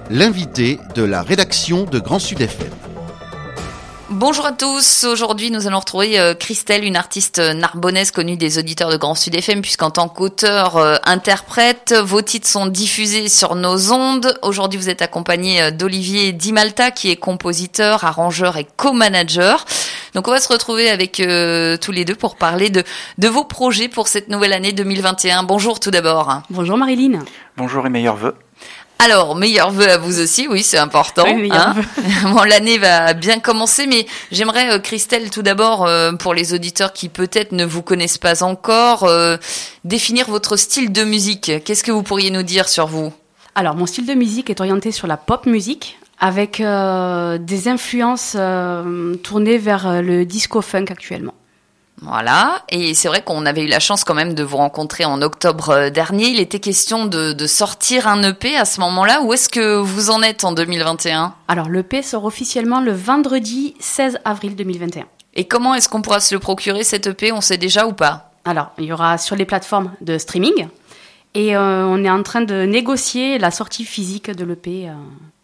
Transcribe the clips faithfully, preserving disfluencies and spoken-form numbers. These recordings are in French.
l'invité de la rédaction de Grand Sud F M. Bonjour à tous, aujourd'hui nous allons retrouver euh, Christelle, une artiste narbonnaise connue des auditeurs de Grand Sud F M, puisqu'en tant qu'auteur, euh, interprète, vos titres sont diffusés sur nos ondes. Aujourd'hui vous êtes accompagnée euh, d'Olivier Di Malta, qui est compositeur, arrangeur et co-manager. Donc on va se retrouver avec euh, tous les deux pour parler de, de vos projets pour cette nouvelle année deux mille vingt et un. Bonjour tout d'abord. Bonjour Marilyn. Bonjour et meilleurs vœux. Alors, meilleurs vœux à vous aussi, oui, c'est important. Oui, meilleurs hein vœux. Bon, l'année va bien commencer, mais j'aimerais, euh, Christelle, tout d'abord, euh, pour les auditeurs qui peut-être ne vous connaissent pas encore, euh, définir votre style de musique. Qu'est-ce que vous pourriez nous dire sur vous ? Alors, mon style de musique est orienté sur la pop musique, avec euh, des influences euh, tournées vers le disco funk actuellement. Voilà, et c'est vrai qu'on avait eu la chance quand même de vous rencontrer en octobre dernier. Il était question de, de sortir un E P à ce moment-là. Où est-ce que vous en êtes en deux mille vingt et un ? Alors, l'E P sort officiellement le vendredi seize avril deux mille vingt et un. Et comment est-ce qu'on pourra se le procurer, cet E P ? On sait déjà ou pas ? Alors, il y aura sur les plateformes de streaming, et euh, on est en train de négocier la sortie physique de l'E P, euh,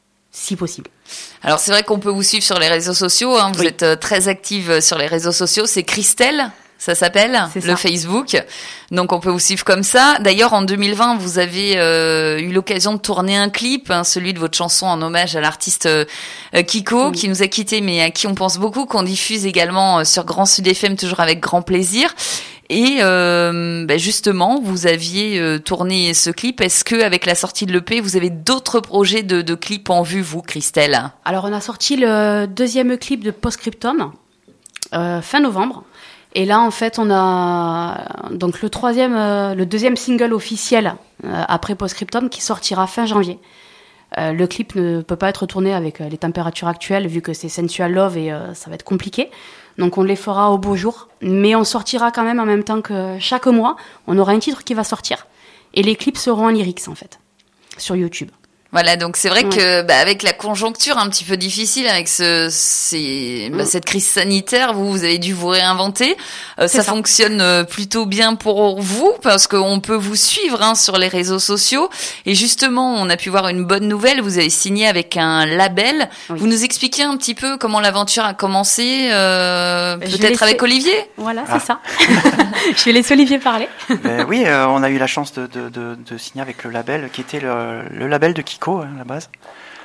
si possible. Alors c'est vrai qu'on peut vous suivre sur les réseaux sociaux, hein. Vous Oui. êtes euh, très active sur les réseaux sociaux, c'est Christelle, ça s'appelle, C'est le ça. Facebook. Donc on peut vous suivre comme ça. D'ailleurs en deux mille vingt, vous avez euh, eu l'occasion de tourner un clip, hein, celui de votre chanson en hommage à l'artiste euh, Kiko, Oui. qui nous a quittés, mais à qui on pense beaucoup, qu'on diffuse également euh, sur Grand Sud F M, toujours avec grand plaisir. Et euh, ben justement, vous aviez euh, tourné ce clip. Est-ce que avec la sortie de l'E P, vous avez d'autres projets de, de clips en vue, vous, Christelle ? Alors, on a sorti le deuxième clip de Postscriptum euh, fin novembre. Et là, en fait, on a donc le troisième, euh, le deuxième single officiel euh, après Postscriptum qui sortira fin janvier. Euh, le clip ne peut pas être tourné avec euh, les températures actuelles vu que c'est Sensual Love et euh, ça va être compliqué. Donc on les fera au beau jour, mais on sortira quand même en même temps que chaque mois. On aura un titre qui va sortir et les clips seront en lyrics en fait sur YouTube. Voilà, donc c'est vrai Ouais. que bah, avec la conjoncture un petit peu difficile, avec ce, ces, bah, Mm. cette crise sanitaire, vous, vous avez dû vous réinventer. Euh, C'est ça, ça. fonctionne euh, plutôt bien pour vous parce qu'on peut vous suivre hein, sur les réseaux sociaux. Et justement, on a pu voir une bonne nouvelle. Vous avez signé avec un label. Oui. Vous nous expliquez un petit peu comment l'aventure a commencé, euh, Je vais peut-être avec laisser- Olivier. Voilà, Ah. c'est ça. Je vais laisser Olivier parler. Ben oui, euh, on a eu la chance de, de, de, de signer avec le label qui était le, le label de Kiko hein, à la base.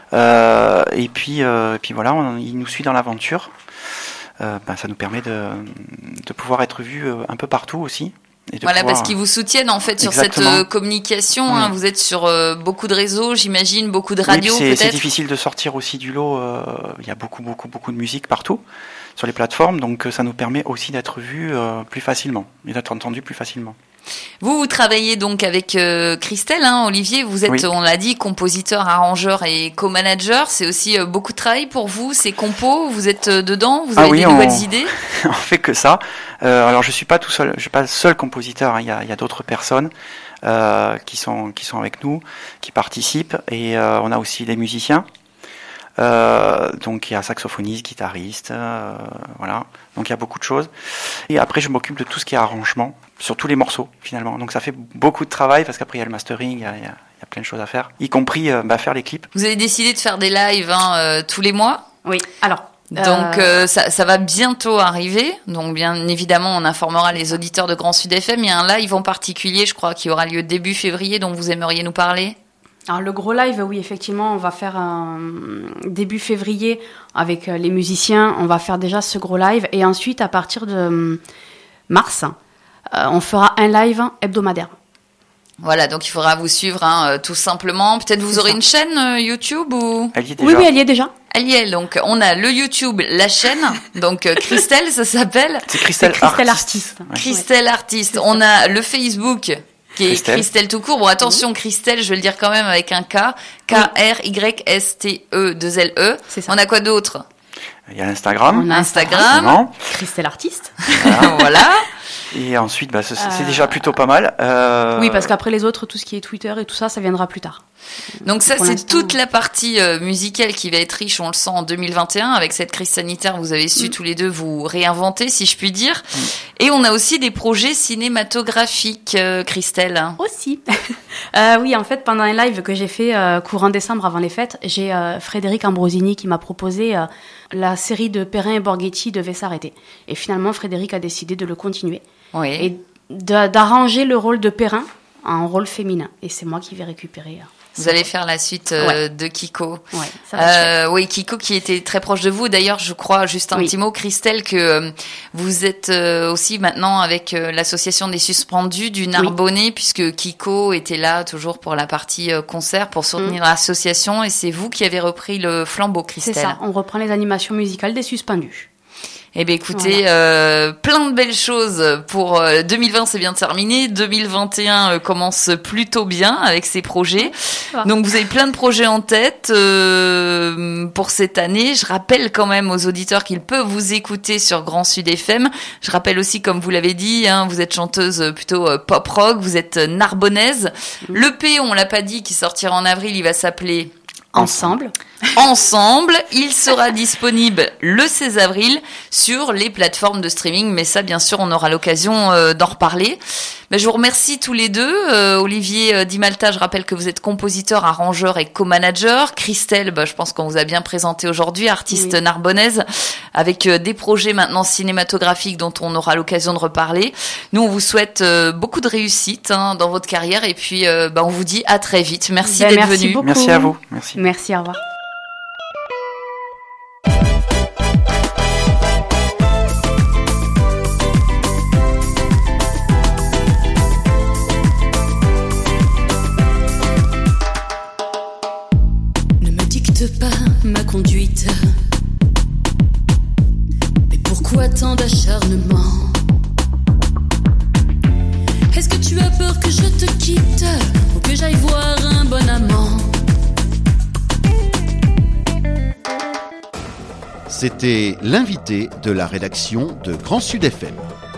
Euh, et puis, euh, et puis voilà, on, il nous suit dans l'aventure. Euh, ben, ça nous permet de, de pouvoir être vus euh, un peu partout aussi. Et de Voilà, pouvoir- parce qu'ils vous soutiennent en fait sur cette Exactement. euh, communication. Hein. Oui. Vous êtes sur euh, beaucoup de réseaux, j'imagine, beaucoup de Oui, puis radios c'est, c'est peut-être. difficile de sortir aussi du lot. euh, Il y a beaucoup, beaucoup, beaucoup de musique partout sur les plateformes, donc euh, ça nous permet aussi d'être vus euh, plus facilement et d'être entendus plus facilement. Vous, vous travaillez donc avec euh, Christelle, hein, Olivier. Vous êtes, Oui. on l'a dit, compositeur, arrangeur et co-manager. C'est aussi euh, beaucoup de travail pour vous, ces compos. Vous êtes euh, dedans, vous Ah avez oui, des on- nouvelles idées. On fait que ça. Euh, alors je suis pas tout seul, je suis pas le seul compositeur. hein. Il y a, il y a d'autres personnes euh, qui sont qui sont avec nous, qui participent, et euh, on a aussi des musiciens. Euh, donc il y a saxophoniste, guitariste, euh, voilà. Donc il y a beaucoup de choses. Et après je m'occupe de tout ce qui est arrangement sur tous les morceaux finalement. Donc ça fait beaucoup de travail parce qu'après il y a le mastering, il y a, il y a, il y a plein de choses à faire, y compris euh, bah, faire les clips. Vous avez décidé de faire des lives hein, euh, tous les mois. Oui. Alors. Donc euh, euh, ça, ça va bientôt arriver. Donc bien évidemment, on informera les auditeurs de Grand Sud F M. Il y a un live en particulier, je crois, qui aura lieu début février, dont vous aimeriez nous parler. Alors le gros live, oui, effectivement, on va faire un début février avec euh, les musiciens. On va faire déjà ce gros live et ensuite, à partir de hum, mars, euh, on fera un live hebdomadaire. Voilà, donc il faudra vous suivre hein, euh, tout simplement. Peut-être vous C'est aurez ça. une chaîne euh, YouTube ou... Elle y est déjà. Oui, oui, elle y est déjà. Elle y est, donc on a le YouTube, la chaîne, donc euh, Christelle, ça s'appelle. C'est Christelle, C'est Christelle Artiste. Artiste. Ouais. Christelle Artiste. C'est On a le Facebook qui est Christelle, Christelle. tout court. Bon, attention, Christelle, je vais le dire quand même avec un K. K R Y S T E deux L E. C'est ça. On a quoi d'autre? Il y a l'Instagram. On a Instagram. forcément. Christelle Artiste. Voilà. Et ensuite, bah, c'est, c'est Euh, déjà plutôt pas mal. Euh... Oui, parce qu'après les autres, tout ce qui est Twitter et tout ça, ça viendra plus tard. Donc ça, Pour c'est l'instant, toute la partie euh, musicale qui va être riche, on le sent, en deux mille vingt et un. Avec cette crise sanitaire, vous avez su Mm. tous les deux vous réinventer, si je puis dire. Mm. Et on a aussi des projets cinématographiques, euh, Christelle. Aussi. euh, oui, en fait, pendant un live que j'ai fait euh, courant décembre avant les fêtes, j'ai euh, Frédéric Ambrosini qui m'a proposé euh, la série de Perrin et Borghetti devait s'arrêter. Et finalement, Frédéric a décidé de le continuer Oui. et de- d'arranger le rôle de Perrin en rôle féminin. Et c'est moi qui vais récupérer. euh, Vous allez faire la suite euh, de Kiko. Ouais, ça va être chouette. Euh, oui, Kiko qui était très proche de vous. D'ailleurs, je crois, juste un Oui. petit mot, Christelle, que euh, vous êtes euh, aussi maintenant avec euh, l'association des suspendus du Narbonnais, puisque Kiko était là toujours pour la partie euh, concert, pour soutenir l'association, et c'est vous qui avez repris le flambeau, C'est Christelle. ça, on reprend les animations musicales des suspendus. Eh bien, écoutez, euh, plein de belles choses pour euh, deux mille vingt, c'est bien terminé. deux mille vingt et un euh, commence plutôt bien avec ses projets. va. Donc, vous avez plein de projets en tête euh, pour cette année. Je rappelle quand même aux auditeurs qu'ils peuvent vous écouter sur Grand Sud F M. Je rappelle aussi, comme vous l'avez dit, hein, vous êtes chanteuse plutôt euh, pop rock, vous êtes euh, narbonnaise. Le P, on l'a pas dit, qui sortira en avril, il va s'appeler Ensemble. Ensemble. Il sera disponible le seize avril sur les plateformes de streaming, mais ça, bien sûr, on aura l'occasion euh, d'en reparler. Mais je vous remercie tous les deux. Euh, Olivier euh, Di Malta, je rappelle que vous êtes compositeur, arrangeur et co-manager. Christelle, bah, je pense qu'on vous a bien présenté aujourd'hui, artiste Oui. narbonnaise, avec euh, des projets maintenant cinématographiques dont on aura l'occasion de reparler. Nous, on vous souhaite euh, beaucoup de réussite hein, dans votre carrière, et puis euh, bah, on vous dit à très vite. Merci Ben, d'être merci venu. beaucoup. Merci à vous. Merci. Merci, au revoir. Ne me dicte pas ma conduite. Mais pourquoi tant d'acharnement? Est-ce que tu as peur que je te quitte ou que j'aille voir un bon amant? C'était l'invité de la rédaction de Grand Sud F M.